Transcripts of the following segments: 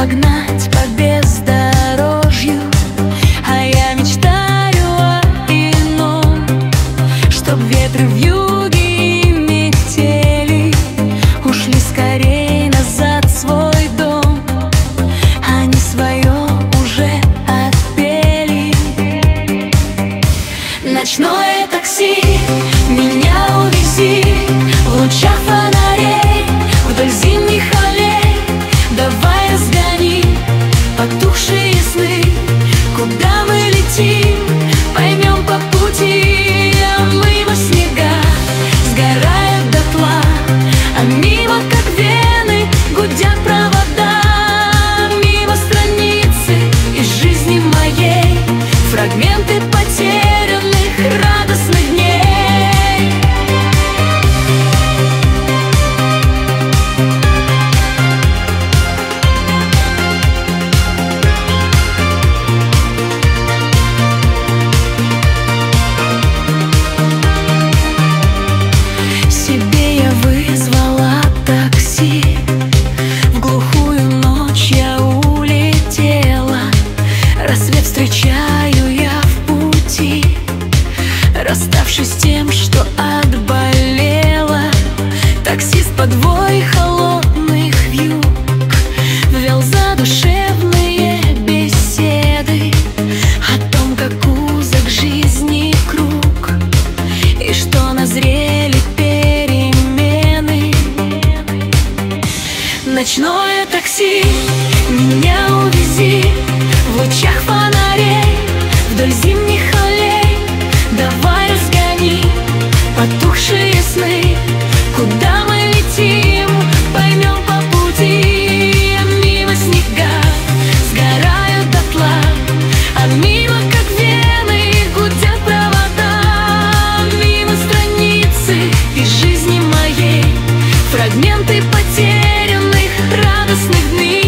погнать по бездорожью, а я мечтаю о ином, чтоб ветры вьюги и метели ушли скорей назад в свой дом. Они свое уже отпели. Ночное такси, меня увези в лучах фонарей вдоль зимних аллей. Давай разгони потухшие сны. Куда мы летим, поймем по пути. А мимо снега сгорают дотла, а мимо, как вены, гудят провода. Мимо страницы из жизни моей, фрагменты потерянных радостных дней. Себе я вызвала такси, в глухую ночь я улетела. Рассвет встречаю я в пути, расставшись с тем, что отболело. Таксист подвой холодных вьюг вел задушевные беседы о том, как узок жизни круг и что назрели перемены. Ночное такси, меня увези в лучах фонарей вдоль зимних аллей. Давай разгони потухшие сны. Куда мы летим, поймем по пути. А мимо снега сгорают дотла, а мимо, как вены, гудят провода. Мимо страницы из жизни моей, фрагменты потерянных радостных дней.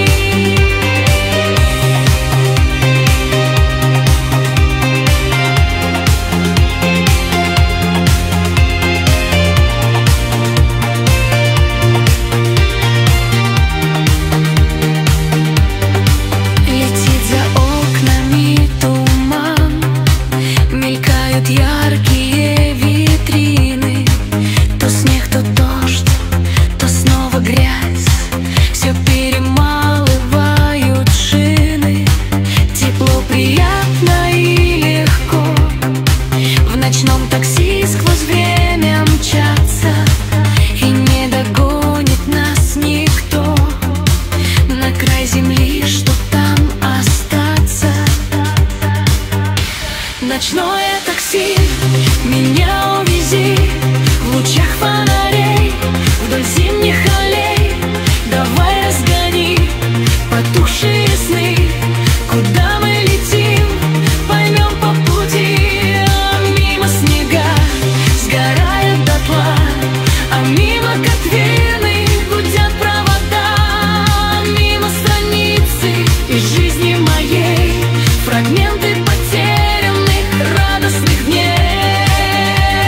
Летит за окнами туман, мелькают яркие витрины. То снег, то дождь, то снова грязь, все перемалывают шины. Тепло, приятно и легко в ночном такси сквозь время мчаться, и не догонит нас никто на край земли, чтоб там остаться. Ночное такси, меня увези в лучах фонарей вдоль зимних аллей. Давай разгони потухшие сны. Куда мы летим, поймем по пути. А мимо снега сгорают дотла, а мимо, как вены, гудят провода. Мимо страницы из жизни моей, фрагменты потерянных радостных дней.